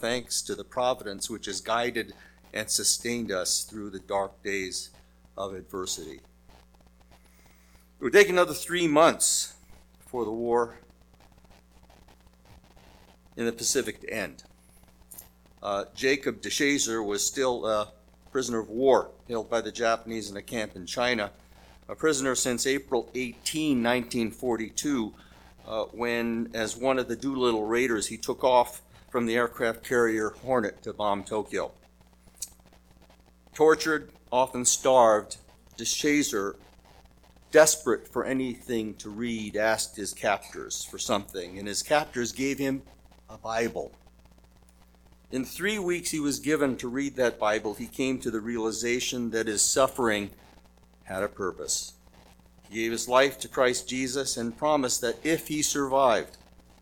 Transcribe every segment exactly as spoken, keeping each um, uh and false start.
thanks to the providence which has guided and sustained us through the dark days of adversity. It would take another three months for the war in the Pacific to end. Uh, Jacob DeShazer was still a prisoner of war held by the Japanese in a camp in China, a prisoner since April eighteenth, nineteen forty-two, uh, when, as one of the Doolittle Raiders, he took off from the aircraft carrier Hornet to bomb Tokyo. Tortured, often starved, DeShazer, desperate for anything to read, asked his captors for something, and his captors gave him a Bible. In three weeks he was given to read that Bible, he came to the realization that his suffering had a purpose. He gave his life to Christ Jesus and promised that if he survived,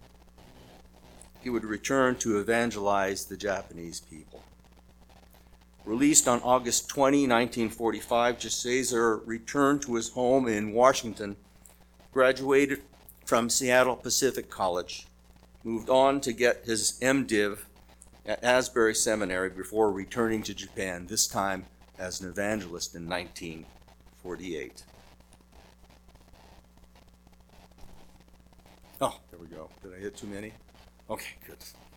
he would return to evangelize the Japanese people. Released on August twentieth, nineteen forty-five, DeShazer returned to his home in Washington, graduated from Seattle Pacific College, moved on to get his MDiv at Asbury Seminary before returning to Japan, this time as an evangelist in nineteen forty-eight. Oh, there we go. Did I hit too many? Okay, good.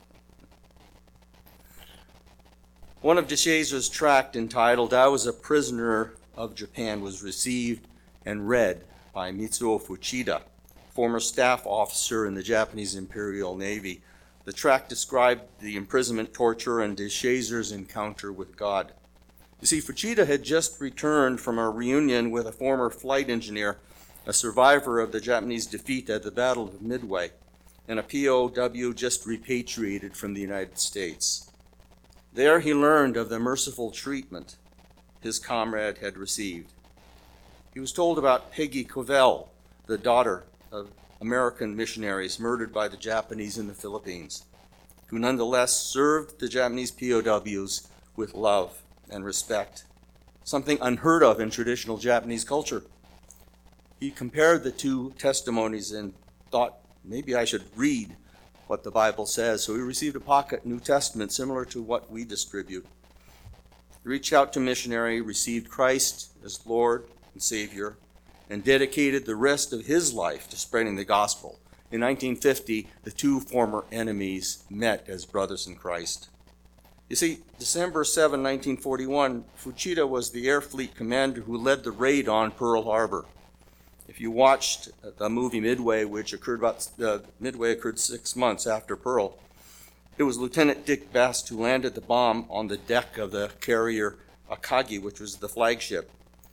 One of DeShazer's tracts entitled, "I Was a Prisoner of Japan," was received and read by Mitsuo Fuchida, former staff officer in the Japanese Imperial Navy. The tract described the imprisonment, torture, and DeShazer's encounter with God. You see, Fuchida had just returned from a reunion with a former flight engineer, a survivor of the Japanese defeat at the Battle of Midway, and a P O W just repatriated from the United States. There he learned of the merciful treatment his comrade had received. He was told about Peggy Covell, the daughter of American missionaries murdered by the Japanese in the Philippines, who nonetheless served the Japanese P O Ws with love and respect, something unheard of in traditional Japanese culture. He compared the two testimonies and thought, maybe I should read what the Bible says. So he received a pocket New Testament similar to what we distribute. He reached out to missionary, received Christ as Lord and Savior, and dedicated the rest of his life to spreading the gospel. In nineteen fifty, the two former enemies met as brothers in Christ. You see, December seventh, nineteen forty-one, Fuchida was the Air Fleet commander who led the raid on Pearl Harbor. If you watched the movie Midway, which occurred about, uh, Midway occurred six months after Pearl, it was Lieutenant Dick Best who landed the bomb on the deck of the carrier Akagi, which was the flagship.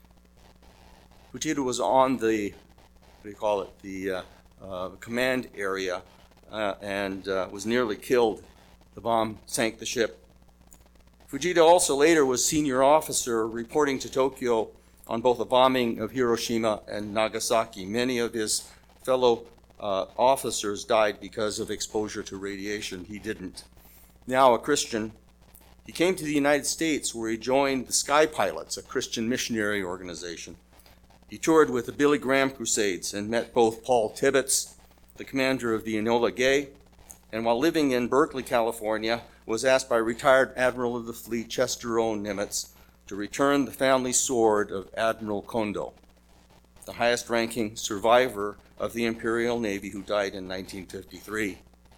Fuchida was on the, what do you call it, the uh, uh, command area uh, and uh, was nearly killed. The bomb sank the ship. Fuchida also later was senior officer reporting to Tokyo on both the bombing of Hiroshima and Nagasaki. Many of his fellow uh, officers died because of exposure to radiation. He didn't. Now a Christian, he came to the United States where he joined the Sky Pilots, a Christian missionary organization. He toured with the Billy Graham Crusades and met both Paul Tibbets, the commander of the Enola Gay, and while living in Berkeley, California, was asked by retired Admiral of the Fleet Chester O. Nimitz to return the family sword of Admiral Kondo, the highest-ranking survivor of the Imperial Navy who died in nineteen fifty-three.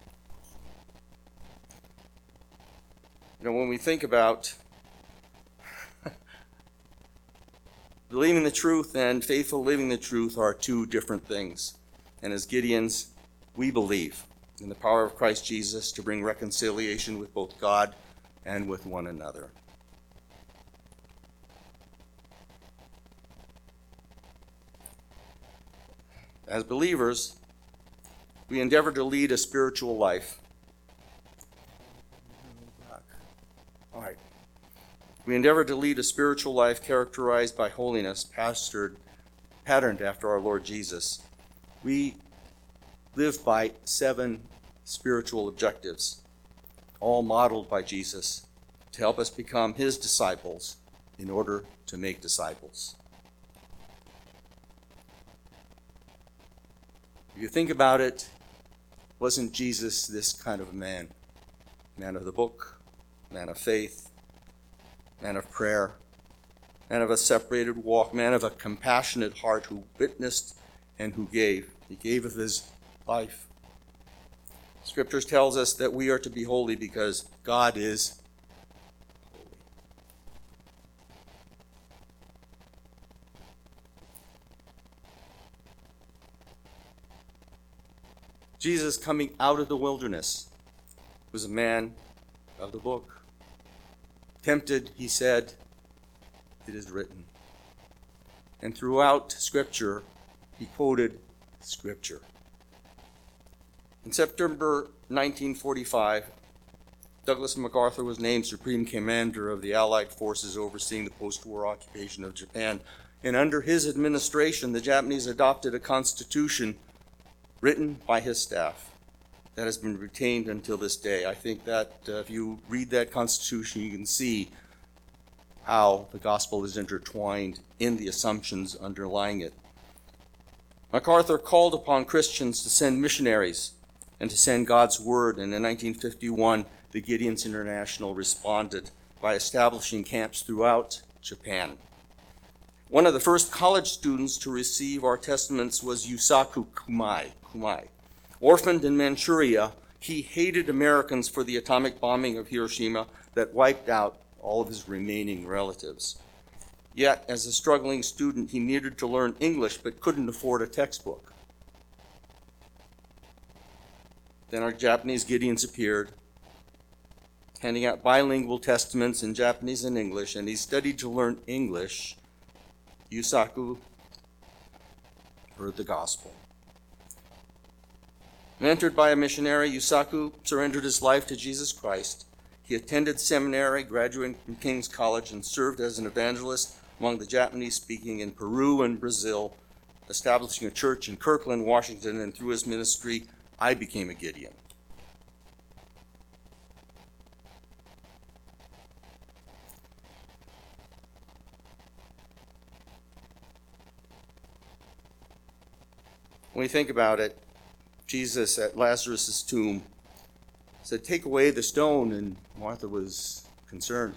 You know, when we think about believing the truth and faithful living the truth are two different things. And as Gideons, we believe in the power of Christ Jesus to bring reconciliation with both God and with one another. As believers, we endeavor to lead a spiritual life. All right. We endeavor to lead a spiritual life characterized by holiness, pastored, patterned after our Lord Jesus. We live by seven spiritual objectives, all modeled by Jesus, to help us become his disciples in order to make disciples. If you think about it, wasn't Jesus this kind of a man? man of the book, man of faith, man of prayer, man of a separated walk, man of a compassionate heart who witnessed and who gave. He gave of his life. Scriptures tells us that we are to be holy because God is holy. Jesus, coming out of the wilderness, was a man of the book. Tempted, he said, "It is written." And throughout Scripture, he quoted Scripture. In September nineteen forty-five, Douglas MacArthur was named Supreme Commander of the Allied forces overseeing the post-war occupation of Japan. And under his administration, the Japanese adopted a constitution written by his staff that has been retained until this day. I think that uh, if you read that constitution, you can see how the gospel is intertwined in the assumptions underlying it. MacArthur called upon Christians to send missionaries and to send God's word, and in nineteen fifty-one, the Gideons International responded by establishing camps throughout Japan. One of the first college students to receive our testaments was Yusaku Kumai. Kumai. Orphaned in Manchuria, he hated Americans for the atomic bombing of Hiroshima that wiped out all of his remaining relatives. Yet, as a struggling student, he needed to learn English but couldn't afford a textbook. Then our Japanese Gideons appeared, handing out bilingual testaments in Japanese and English, and he studied to learn English. Yusaku heard the gospel. Mentored by a missionary, Yusaku surrendered his life to Jesus Christ. He attended seminary, graduated from King's College, and served as an evangelist among the Japanese-speaking in Peru and Brazil, establishing a church in Kirkland, Washington, and through his ministry, I became a Gideon. When we think about it, Jesus at Lazarus' tomb said, "Take away the stone," and Martha was concerned.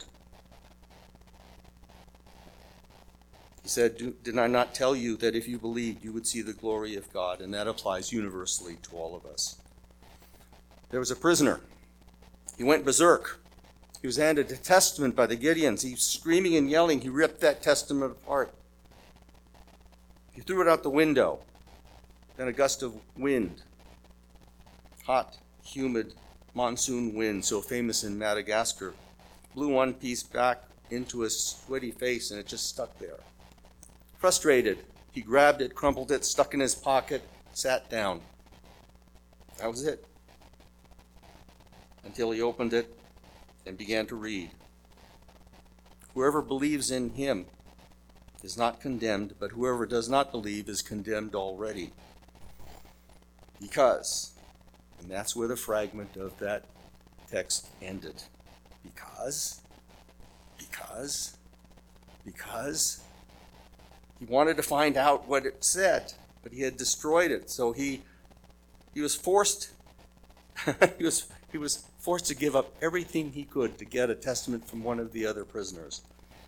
He said, "Did I not tell you that if you believed, you would see the glory of God?" And that applies universally to all of us. There was a prisoner. He went berserk. He was handed a testament by the Gideons. He was screaming and yelling. He ripped that testament apart. He threw it out the window. Then a gust of wind, hot, humid monsoon wind, so famous in Madagascar, blew one piece back into his sweaty face, and it just stuck there. Frustrated, he grabbed it, crumpled it, stuck in his pocket, sat down. That was it. Until he opened it and began to read. Whoever believes in him is not condemned, but whoever does not believe is condemned already. Because, and that's where the fragment of that text ended. Because, because, because, he wanted to find out what it said, but he had destroyed it. So he he was forced he was he was forced to give up everything he could to get a testament from one of the other prisoners.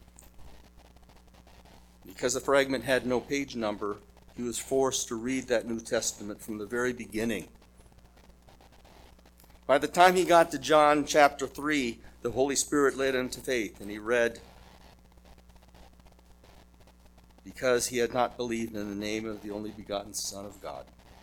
Because the fragment had no page number, he was forced to read that New Testament from the very beginning. By the time he got to John chapter three, the Holy Spirit led him to faith, and he read, "Because he had not believed in the name of the only begotten Son of God."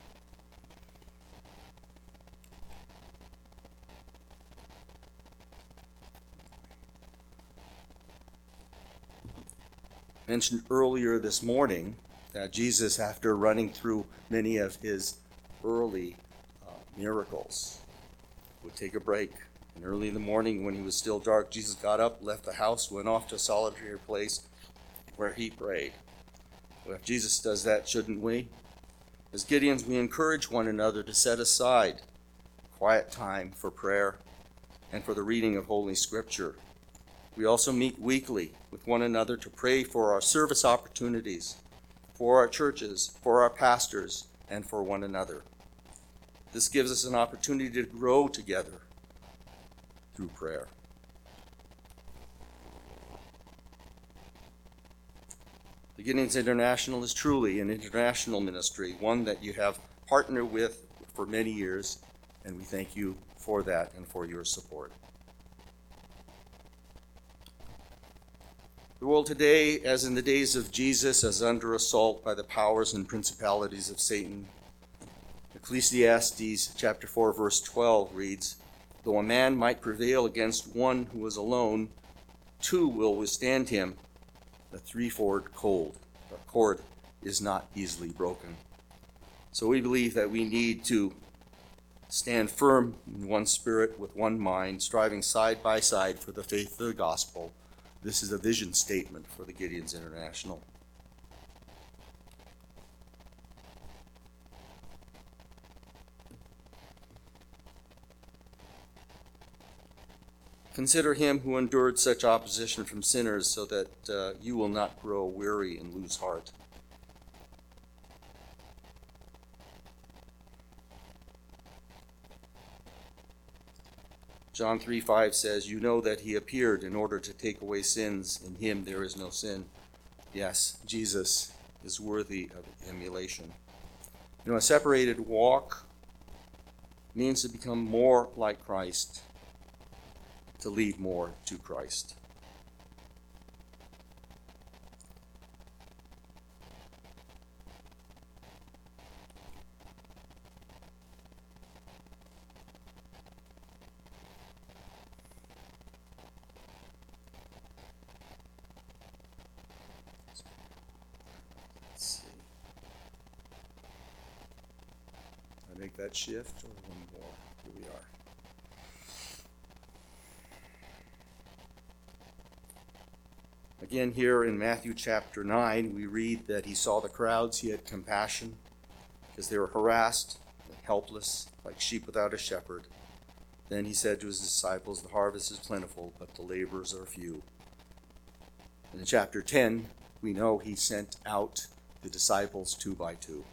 Mentioned earlier this morning that Jesus, after running through many of his early uh, miracles, would take a break. And early in the morning, when he was still dark, Jesus got up, left the house, went off to a solitary place where he prayed. Well, if Jesus does that, shouldn't we? As Gideons, we encourage one another to set aside quiet time for prayer and for the reading of Holy Scripture. We also meet weekly with one another to pray for our service opportunities, for our churches, for our pastors, and for one another. This gives us an opportunity to grow together. through prayer. The Gideons International is truly an international ministry, one that you have partnered with for many years, and we thank you for that and for your support. The world today, as in the days of Jesus, is under assault by the powers and principalities of Satan. Ecclesiastes chapter four, verse twelve reads, "Though a man might prevail against one who is alone, two will withstand him. The threefold cord, the cord is not easily broken." So we believe that we need to stand firm in one spirit with one mind, striving side by side for the faith of the gospel. This is a vision statement for the Gideons International. Consider him who endured such opposition from sinners, so that uh, you will not grow weary and lose heart. John three five says, "You know that he appeared in order to take away sins. In him there is no sin." Yes, Jesus is worthy of emulation. You know, a separated walk means to become more like Christ, to lead more to Christ. Let's see. I make that shift or one more? Here we are. Again, here in Matthew chapter nine, we read that he saw the crowds, he had compassion, because they were harassed and helpless, like sheep without a shepherd. Then he said to his disciples, "The harvest is plentiful, but the laborers are few." And in chapter ten, we know he sent out the disciples two by two.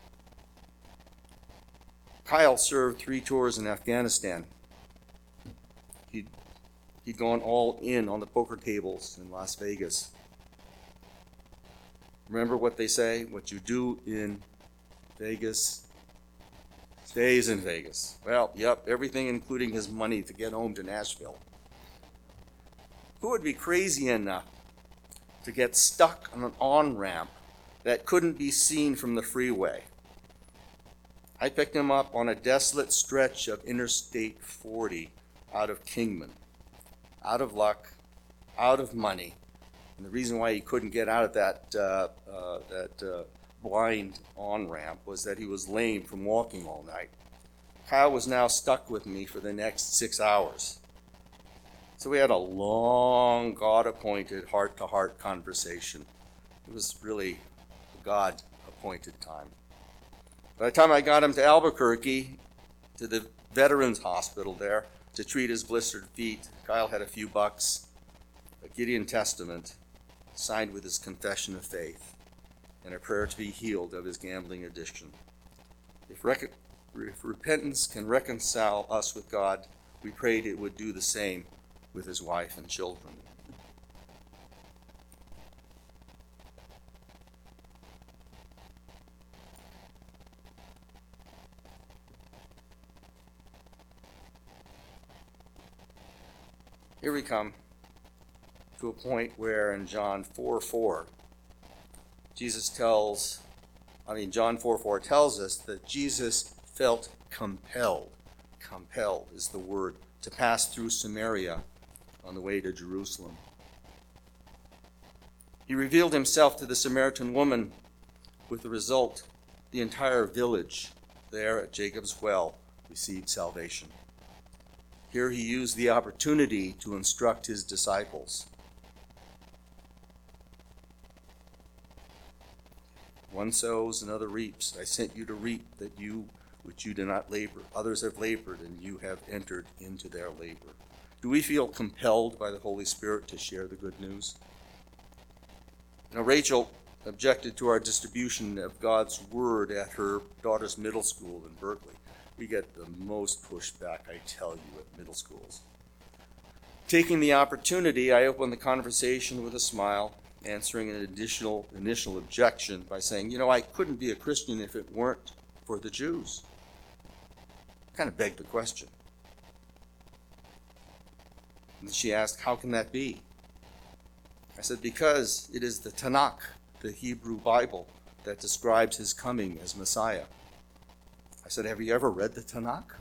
Kyle served three tours in Afghanistan. He'd, he'd gone all in on the poker tables in Las Vegas. Remember what they say? What you do in Vegas stays in Vegas. Well, yep, everything including his money to get home to Nashville. Who would be crazy enough to get stuck on an on-ramp that couldn't be seen from the freeway? I picked him up on a desolate stretch of Interstate forty out of Kingman. Out of luck, out of money. And the reason why he couldn't get out of that uh, uh, that uh, blind on-ramp was that he was lame from walking all night. Kyle was now stuck with me for the next six hours. So we had a long, God-appointed, heart-to-heart conversation. It was really a God-appointed time. By the time I got him to Albuquerque, to the Veterans Hospital there, to treat his blistered feet, Kyle had a few bucks, a Gideon Testament, signed with his confession of faith, and a prayer to be healed of his gambling addiction. If, rec- if repentance can reconcile us with God, we prayed it would do the same with his wife and children. Here we come to a point where in John four four, Jesus tells, I mean, John four four tells us that Jesus felt compelled, compelled is the word, to pass through Samaria on the way to Jerusalem. He revealed himself to the Samaritan woman, with the result, the entire village there at Jacob's well received salvation. Here he used the opportunity to instruct his disciples. One sows, another reaps. I sent you to reap that you which you do not labor. Others have labored, and you have entered into their labor. Do we feel compelled by the Holy Spirit to share the good news? Now, Rachel objected to our distribution of God's word at her daughter's middle school in Berkeley. We get the most pushback, I tell you, at middle schools. Taking the opportunity, I opened the conversation with a smile, answering an additional initial objection by saying, you know, I couldn't be a Christian if it weren't for the Jews. Kind of begged the question. And she asked, how can that be? I said, because it is the Tanakh, the Hebrew Bible, that describes his coming as Messiah. I said, have you ever read the Tanakh?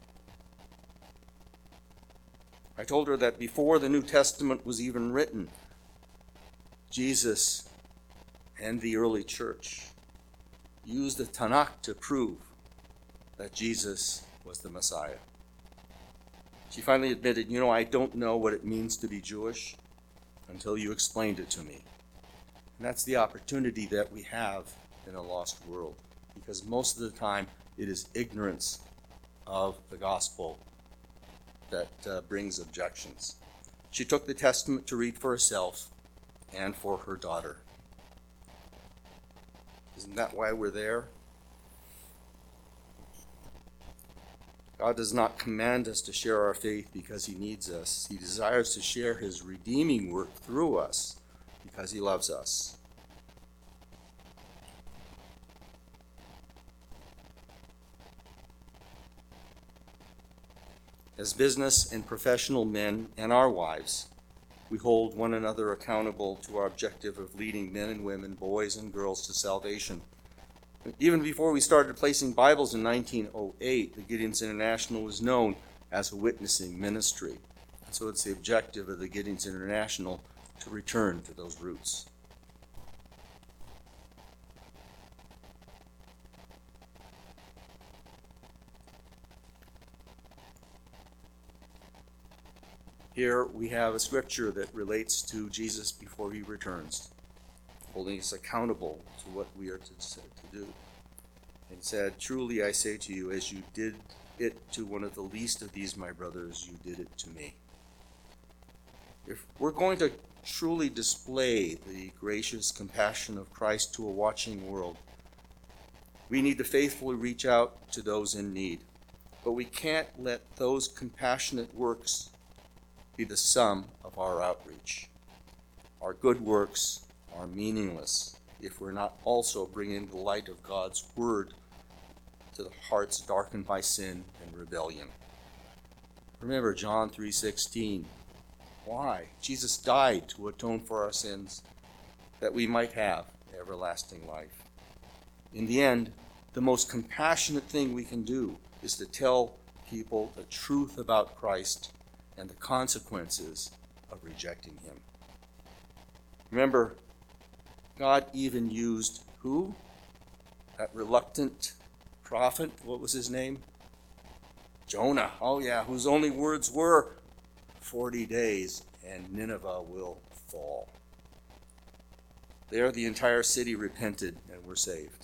I told her that before the New Testament was even written, Jesus and the early church used the Tanakh to prove that Jesus was the Messiah. She finally admitted, you know, I don't know what it means to be Jewish until you explained it to me. And that's the opportunity that we have in a lost world, because most of the time it is ignorance of the gospel that uh, brings objections. She took the Testament to read for herself and for her daughter. Isn't that why we're there? God does not command us to share our faith because he needs us. He desires to share his redeeming work through us because he loves us. As business and professional men and our wives, we hold one another accountable to our objective of leading men and women, boys and girls to salvation. Even before we started placing Bibles in nineteen oh eight, the Gideons International was known as a witnessing ministry. And so it's the objective of the Gideons International to return to those roots. Here we have a scripture that relates to Jesus before he returns, holding us accountable to what we are to, to do. And said, truly I say to you, as you did it to one of the least of these my brothers, you did it to me. If we're going to truly display the gracious compassion of Christ to a watching world, we need to faithfully reach out to those in need. But we can't let those compassionate works be the sum of our outreach. Our good works are meaningless if we're not also bringing the light of God's word to the hearts darkened by sin and rebellion. Remember John three sixteen. Why? Jesus died to atone for our sins, that we might have everlasting life. In the end, the most compassionate thing we can do is to tell people the truth about Christ and the consequences of rejecting him. Remember, God even used who? That reluctant prophet, what was his name? Jonah. Oh yeah, whose only words were, forty days and Nineveh will fall. There the entire city repented and were saved.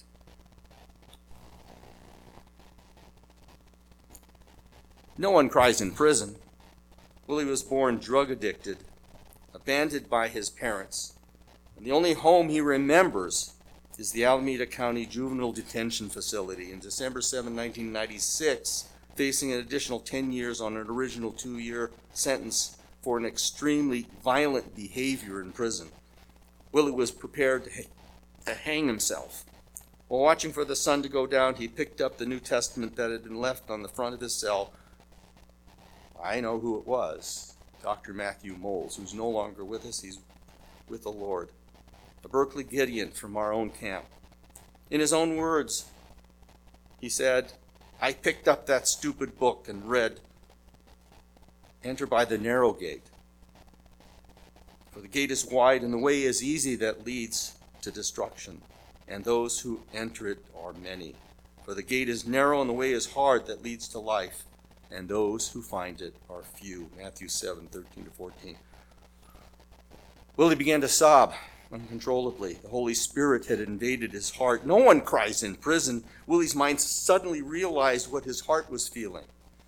No one cries in prison. Willie was born drug addicted, abandoned by his parents, and the only home he remembers is the Alameda County Juvenile Detention Facility. In December seventh, nineteen ninety-six, facing an additional ten years on an original two-year sentence for an extremely violent behavior in prison. Willie was prepared to, ha- to hang himself. While watching for the sun to go down, he picked up the New Testament that had been left on the front of his cell. I know who it was, Doctor Matthew Moles, who's no longer with us. He's with the Lord. A Berkeley Gideon from our own camp. In his own words, he said, I picked up that stupid book and read, enter by the narrow gate. For the gate is wide and the way is easy that leads to destruction, and those who enter it are many. For the gate is narrow and the way is hard that leads to life, and those who find it are few. Matthew seven, thirteen to fourteen. Willie began to sob uncontrollably. The Holy Spirit had invaded his heart. No one cries in prison. Willie's mind suddenly realized what his heart was feeling.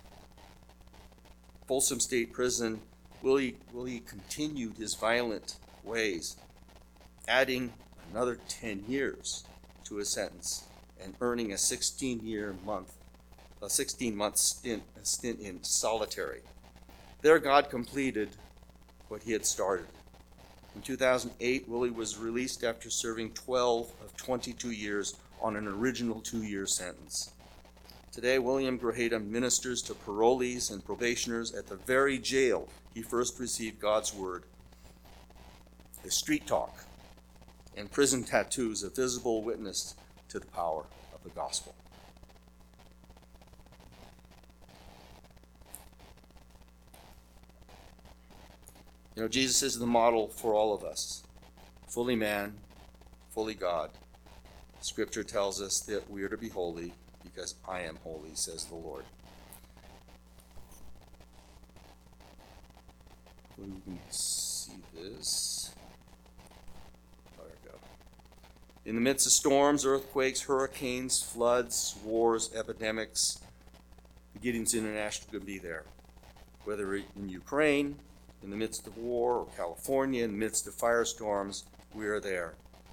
Folsom State Prison, Willie, Willie continued his violent ways, adding another ten years to his sentence and earning a sixteen-year month, a sixteen-month stint, a stint in solitary. There God completed what he had started. In two thousand eight, Willie was released after serving twelve of twenty-two years on an original two-year sentence. Today, William Grajeda ministers to parolees and probationers at the very jail he first received God's word. His street talk and prison tattoos, a visible witness to the power of the gospel. You know, Jesus is the model for all of us. Fully man, fully God. Scripture tells us that we are to be holy because I am holy, says the Lord. We can see this. There we go. In the midst of storms, earthquakes, hurricanes, floods, wars, epidemics, the Gideons International could be there. Whether in Ukraine, in the midst of war, or California, in the midst of firestorms, we are there.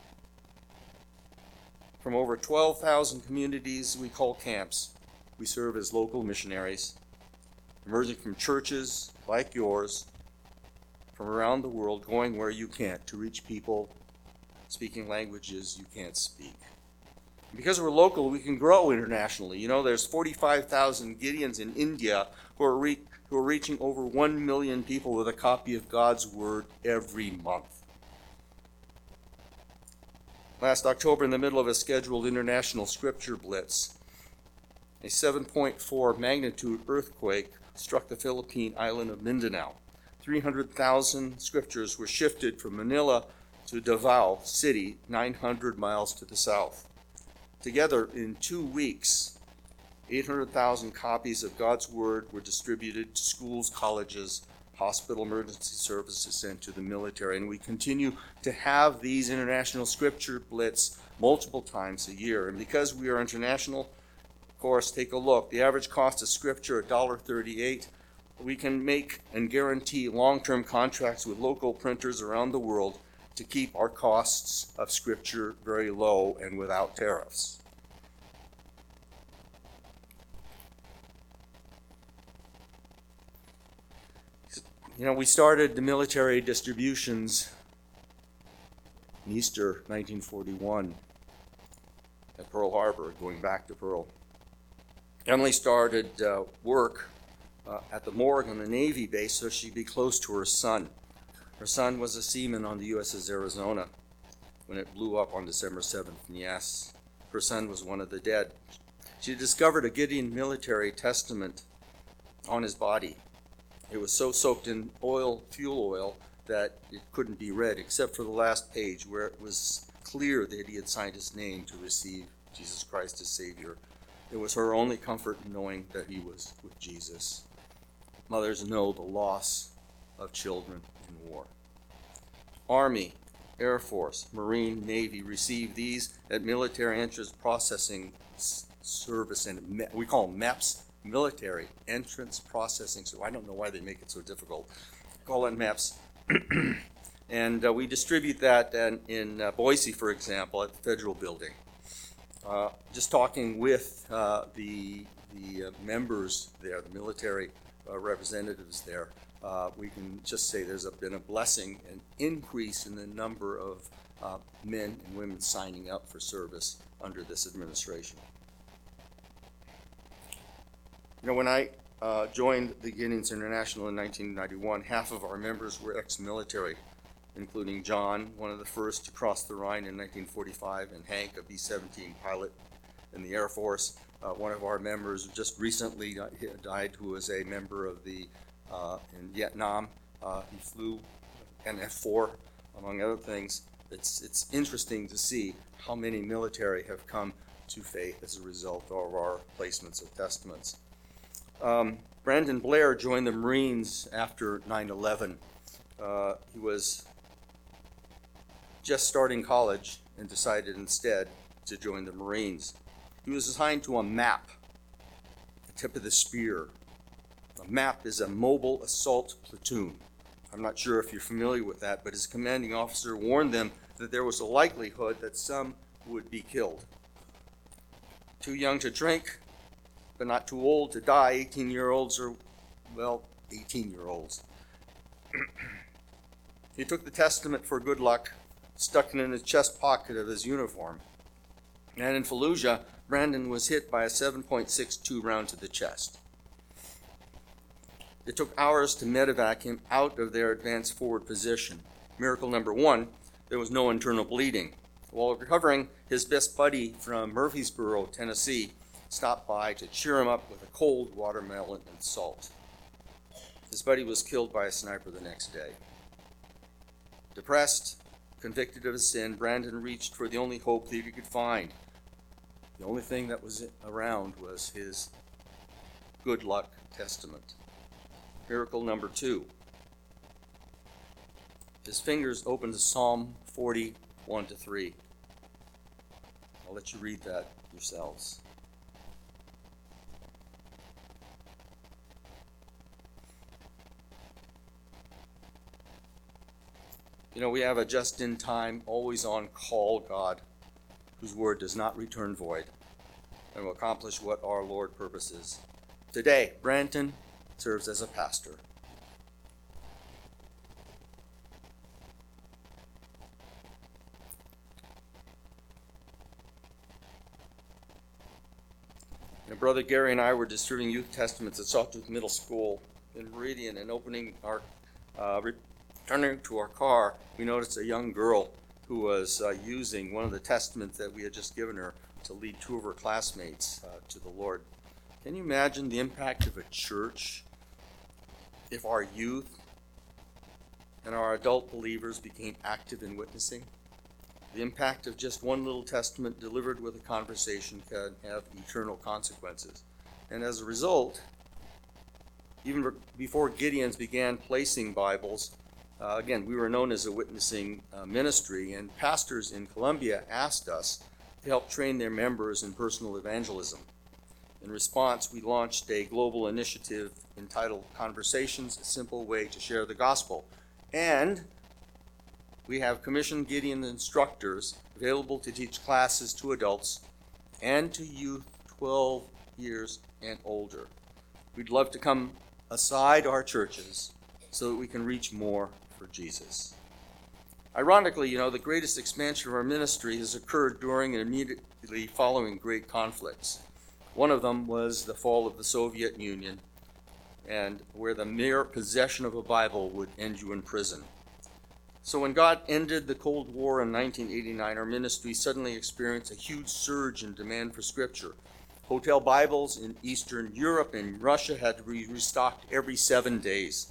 From over twelve thousand communities we call camps, we serve as local missionaries, emerging from churches like yours, from around the world, going where you can't to reach people speaking languages you can't speak. Because we're local, we can grow internationally. You know, there's forty-five thousand Gideons in India who are, re- who are reaching over one million people with a copy of God's Word every month. Last October, in the middle of a scheduled international scripture blitz, a seven point four magnitude earthquake struck the Philippine island of Mindanao. three hundred thousand scriptures were shifted from Manila to Davao City, nine hundred miles to the south. Together, in two weeks, eight hundred thousand copies of God's Word were distributed to schools, colleges, hospital emergency services, and to the military. And we continue to have these international scripture blitz multiple times a year. And because we are international, of course, take a look. The average cost of scripture, one dollar thirty-eight. We can make and guarantee long-term contracts with local printers around the world to keep our costs of scripture very low and without tariffs. You know, we started the military distributions in Easter nineteen forty-one at Pearl Harbor, going back to Pearl. Emily started uh, work uh, at the morgue on the Navy base so she'd be close to her son. Her son was a seaman on the U S S Arizona when it blew up on December seventh. And yes, her son was one of the dead. She discovered a Gideon military testament on his body. It was so soaked in oil, fuel oil, that it couldn't be read except for the last page where it was clear that he had signed his name to receive Jesus Christ as Savior. It was her only comfort in knowing that he was with Jesus. Mothers know the loss of children in war. Army, Air Force, Marine, Navy receive these at Military Entrance Processing Service, and we call them MEPS, Military Entrance Processing. So I don't know why they make it so difficult. Call it MEPS. And uh, we distribute that in, in uh, Boise, for example, at the Federal Building. Uh, just talking with uh, the, the uh, members there, the military uh, representatives there, uh, we can just say there's a, been a blessing, an increase in the number of uh, men and women signing up for service under this administration. You know, when I uh, joined the Gideons International in nineteen ninety-one, half of our members were ex-military, including John, one of the first to cross the Rhine in nineteen forty-five, and Hank, a B seventeen pilot in the Air Force. Uh, one of our members just recently died, who was a member of the, uh, in Vietnam. Uh, he flew an F four, among other things. It's, it's interesting to see how many military have come to faith as a result of our placements of testaments. Um, Brandon Blair joined the Marines after nine eleven. Uh, he was just starting college and decided instead to join the Marines. He was assigned to a MAP, the tip of the spear. A MAP is a mobile assault platoon. I'm not sure if you're familiar with that, but his commanding officer warned them that there was a likelihood that some would be killed. Too young to drink, but not too old to die. eighteen-year-olds are, well, eighteen-year-olds. He took the Testament for good luck, stuck it in his chest pocket of his uniform. And in Fallujah, Brandon was hit by a seven point six two round to the chest. It took hours to medevac him out of their advanced forward position. Miracle number one, there was no internal bleeding. While recovering, his best buddy from Murfreesboro, Tennessee, stopped by to cheer him up with a cold watermelon and salt. His buddy was killed by a sniper the next day. Depressed, convicted of his sin, Brandon reached for the only hope that he could find. The only thing that was around was his good luck testament. Miracle number two. His fingers opened to Psalm forty, one to three. I'll let you read that yourselves. You know, we have a just-in-time, always-on call God, whose word does not return void and will accomplish what our Lord purposes. Today, Brandon serves as a pastor. And Brother Gary and I were distributing youth testaments at Sawtooth Middle School in Meridian, and opening our, uh, returning to our car, we noticed a young girl who was uh, using one of the testaments that we had just given her to lead two of her classmates uh, to the Lord. Can you imagine the impact of a church if our youth and our adult believers became active in witnessing? The impact of just one little testament delivered with a conversation can have eternal consequences. And as a result, even before Gideons began placing Bibles, uh, again, we were known as a witnessing uh, ministry, and pastors in Columbia asked us to help train their members in personal evangelism. In response, we launched a global initiative entitled Conversations, a Simple Way to Share the Gospel. And we have commissioned Gideon instructors available to teach classes to adults and to youth twelve years and older. We'd love to come aside our churches so that we can reach more for Jesus. Ironically, you know, the greatest expansion of our ministry has occurred during and immediately following great conflicts. One of them was the fall of the Soviet Union, and where the mere possession of a Bible would end you in prison. So when God ended the Cold War in nineteen eighty-nine, our ministry suddenly experienced a huge surge in demand for Scripture. Hotel Bibles in Eastern Europe and Russia had to be restocked every seven days.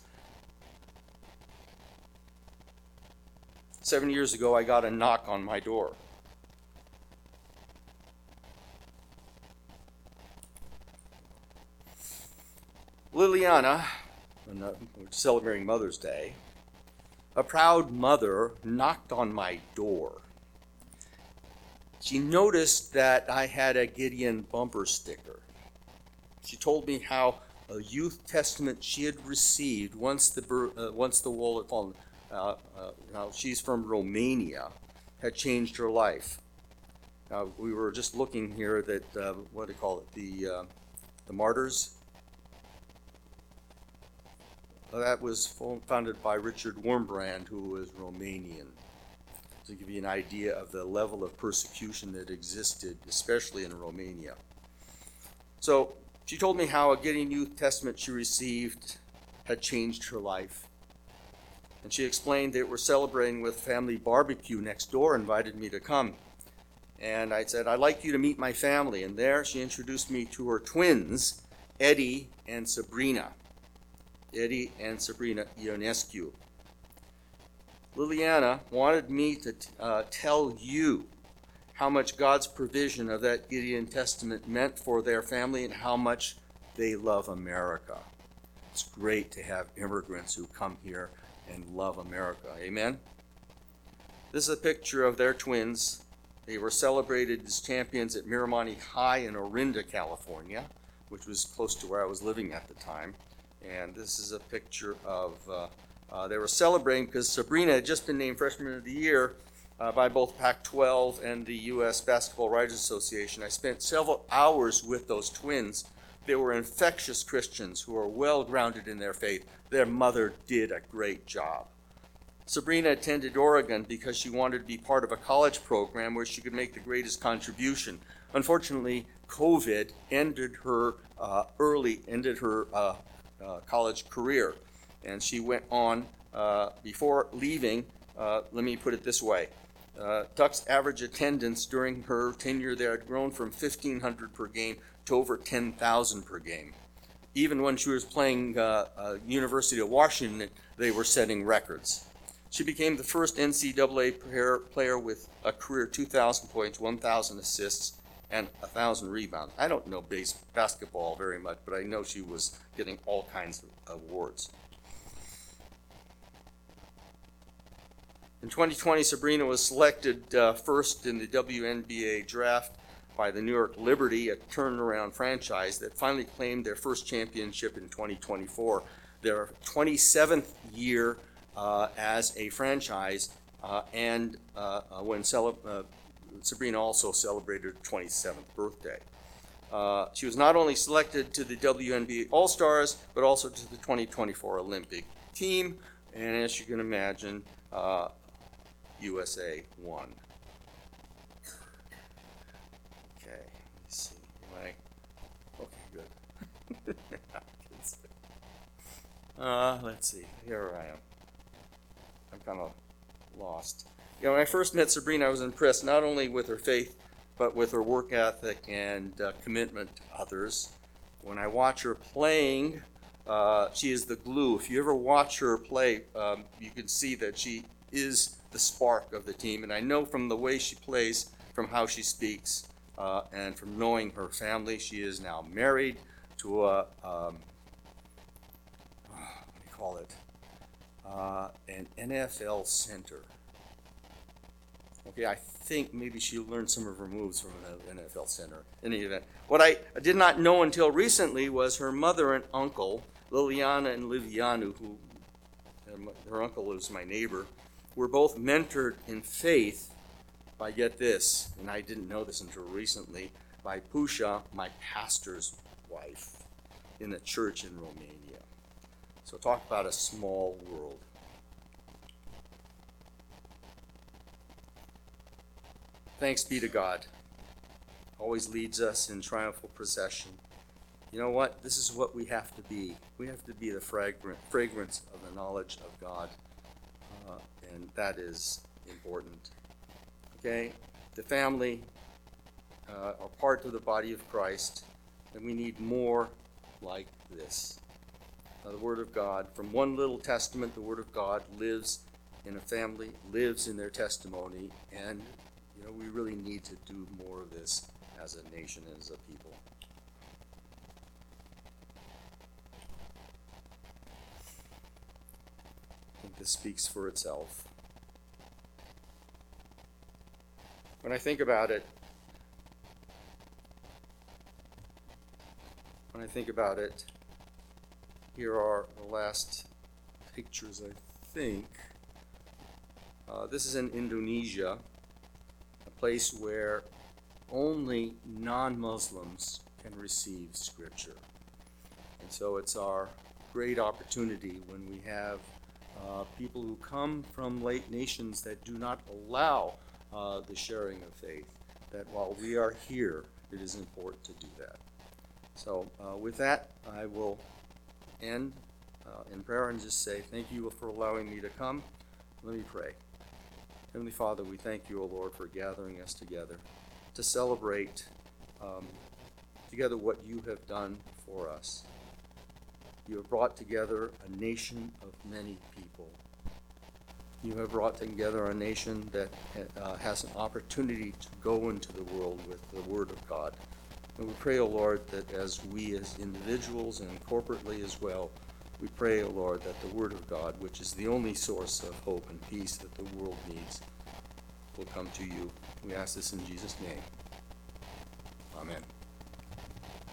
Seven years ago, I got a knock on my door. Liliana, we're celebrating Mother's Day, a proud mother knocked on my door. She noticed that I had a Gideon bumper sticker. She told me how a youth testament she had received once the uh, once the wall had fallen. Uh, uh, now she's from Romania, had changed her life. Now we were just looking here that uh, what do you call it? The uh, the Martyrs. That was founded by Richard Wurmbrand, who was Romanian, to give you an idea of the level of persecution that existed, especially in Romania. So she told me how a Gideon Youth Testament she received had changed her life. And she explained they were celebrating with family barbecue next door, invited me to come. And I said, I'd like you to meet my family. And there she introduced me to her twins, Eddie and Sabrina. Eddie and Sabrina Ionescu. Liliana wanted me to uh, tell you how much God's provision of that Gideon Testament meant for their family and how much they love America. It's great to have immigrants who come here and love America. Amen? This is a picture of their twins. They were celebrated as champions at Miramonte High in Orinda, California, which was close to where I was living at the time. And this is a picture of, uh, uh, they were celebrating because Sabrina had just been named Freshman of the Year uh, by both Pac twelve and the U S Basketball Writers Association. I spent several hours with those twins. They were infectious Christians who are well grounded in their faith. Their mother did a great job. Sabrina attended Oregon because she wanted to be part of a college program where she could make the greatest contribution. Unfortunately, COVID ended her uh, early, ended her uh, uh, college career, and she went on uh, before leaving. Uh, let me put it this way. Uh, Tuck's average attendance during her tenure there had grown from fifteen hundred per game to over ten thousand per game. Even when she was playing uh, uh, University of Washington, they were setting records. She became the first N C double A player, player with a career two thousand points, one thousand assists, and one thousand rebounds. I don't know base, basketball very much, but I know she was getting all kinds of awards. In twenty twenty, Sabrina was selected uh, first in the W N B A draft by the New York Liberty, a turnaround franchise that finally claimed their first championship in twenty twenty-four, their twenty-seventh year uh, as a franchise, uh, and uh, uh, when cele- uh, Sabrina also celebrated her twenty-seventh birthday. Uh, she was not only selected to the W N B A All-Stars, but also to the twenty twenty-four Olympic team, and as you can imagine, uh, U S A won. Okay, let's see. Am I? Okay, good. uh, let's see. Here I am. I'm kind of lost. You know, when I first met Sabrina, I was impressed not only with her faith, but with her work ethic and uh, commitment to others. When I watch her playing, uh, she is the glue. If you ever watch her play, um, you can see that she is the spark of the team. And I know from the way she plays, from how she speaks, uh, and from knowing her family, she is now married to a, um, what do you call it, uh, an N F L center. Okay, I think maybe she learned some of her moves from an N F L center. In any event, what I did not know until recently was her mother and uncle, Liliana and Livianu, who her uncle was my neighbor, were both mentored in faith by, get this, and I didn't know this until recently, by Pusha, my pastor's wife, in a church in Romania. So talk about a small world. Thanks be to God. Always leads us in triumphal procession. You know what? This is what we have to be. We have to be the fragrant, fragrance of the knowledge of God. Uh, and that is important. Okay? The family uh, are part of the body of Christ, and we need more like this. Uh, the Word of God, from one little testament, the Word of God lives in a family, lives in their testimony, and you know, we really need to do more of this as a nation, as a people. I think this speaks for itself. When I think about it, when I think about it, here are the last pictures, I think. Uh, this is in Indonesia, a place where only non-Muslims can receive Scripture. And so it's our great opportunity when we have uh, people who come from late nations that do not allow uh, the sharing of faith, that while we are here, it is important to do that. So uh, with that, I will end uh, in prayer and just say thank you for allowing me to come. Let me pray. Heavenly Father, we thank you, O Lord, for gathering us together to celebrate um, together what you have done for us. You have brought together a nation of many people. You have brought together a nation that uh, has an opportunity to go into the world with the Word of God. And we pray, O Lord, that as we as individuals and corporately as well, we pray, O Lord, that the Word of God, which is the only source of hope and peace that the world needs, will come to you. We ask this in Jesus' name. Amen.